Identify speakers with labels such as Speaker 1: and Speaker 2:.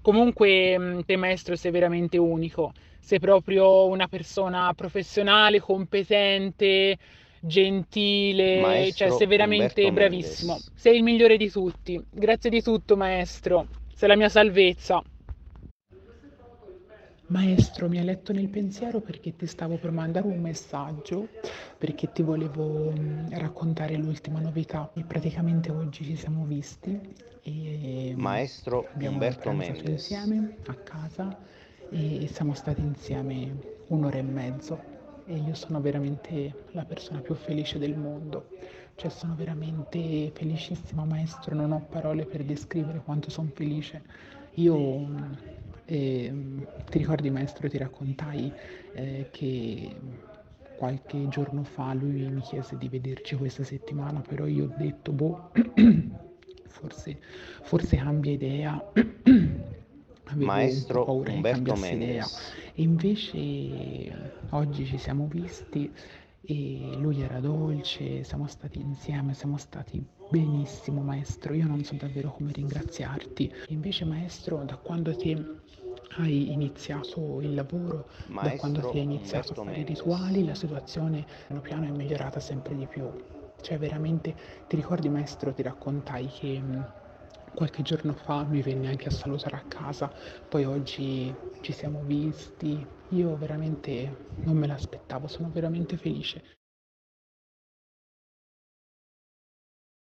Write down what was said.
Speaker 1: Comunque, te maestro sei veramente unico, sei proprio una persona professionale, competente, gentile, cioè sei
Speaker 2: Maestro
Speaker 1: veramente
Speaker 2: Umberto
Speaker 1: bravissimo.
Speaker 2: Mendes.
Speaker 1: Sei il migliore di tutti. Grazie di tutto, maestro. Sei la mia salvezza. Maestro, mi hai letto nel pensiero perché ti stavo per mandare un messaggio, perché ti volevo raccontare l'ultima novità. E praticamente oggi ci siamo visti e
Speaker 2: Maestro
Speaker 1: abbiamo
Speaker 2: Umberto
Speaker 1: pranzato
Speaker 2: Mendes.
Speaker 1: insieme a casa e siamo stati insieme un'ora e mezzo e io sono veramente la persona più felice del mondo. Cioè sono veramente felicissima, maestro, non ho parole per descrivere quanto sono felice. Io, ti ricordi, maestro, ti raccontai che qualche giorno fa lui mi chiese di vederci questa settimana, però io ho detto, boh, forse, forse cambia idea. Avevo un po'
Speaker 2: Maestro
Speaker 1: paura che
Speaker 2: Umberto
Speaker 1: cambiasse idea
Speaker 2: Mendes.
Speaker 1: e invece oggi ci siamo visti e lui era dolce, siamo stati insieme, siamo stati benissimo, maestro. Io non so davvero come ringraziarti. Invece, maestro, da quando te hai iniziato il lavoro, da quando ti
Speaker 2: Maestro
Speaker 1: hai iniziato a
Speaker 2: Umberto
Speaker 1: fare i
Speaker 2: Mendes.
Speaker 1: rituali, la situazione piano piano è migliorata sempre di più. Cioè, veramente, ti ricordi, maestro, ti raccontai che qualche giorno fa mi venne anche a salutare a casa, poi oggi ci siamo visti. Io veramente non me l'aspettavo, sono veramente felice.